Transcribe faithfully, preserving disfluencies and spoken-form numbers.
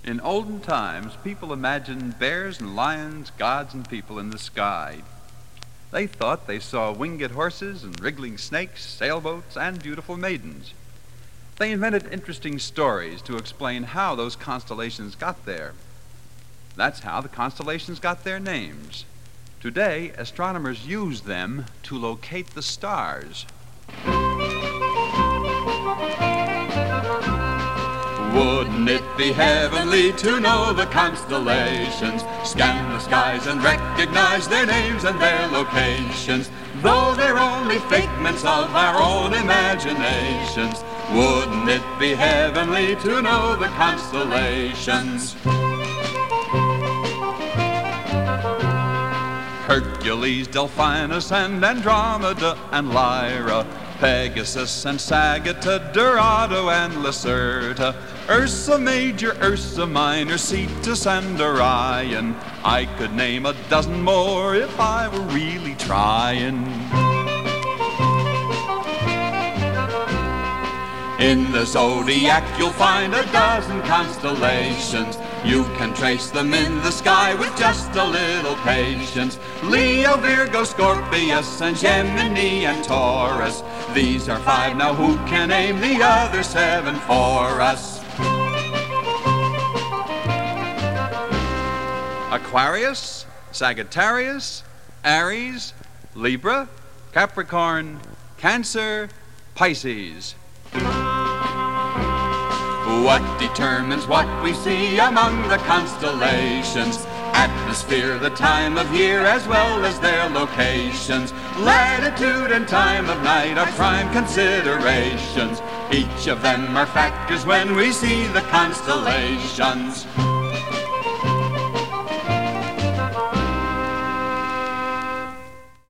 In olden times, people imagined bears and lions, gods and people in the sky. They thought they saw winged horses and wriggling snakes, sailboats, and beautiful maidens. They invented interesting stories to explain how those constellations got there. That's how the constellations got their names. Today, astronomers use them to locate the stars. Wouldn't it be heavenly to know the constellations, scan the skies and recognize their names and their locations, though they're only figments of our own imaginations? Wouldn't it be heavenly to know the constellations? Hercules, Delphinus, and Andromeda, and Lyra, Pegasus and Sagitta, Dorado and Lacerta, Ursa Major, Ursa Minor, Cetus and Orion. I could name a dozen more if I were really trying. In the zodiac you'll find a dozen constellations. You can trace them in the sky with just a little patience. Leo, Virgo, Scorpius, and Gemini and Taurus. These are five, now who can name the other seven for us? Aquarius, Sagittarius, Aries, Libra, Capricorn, Cancer, Pisces. What determines what we see among the constellations? Atmosphere, the time of year, as well as their locations. Latitude and time of night are prime considerations. Each of them are factors when we see the constellations.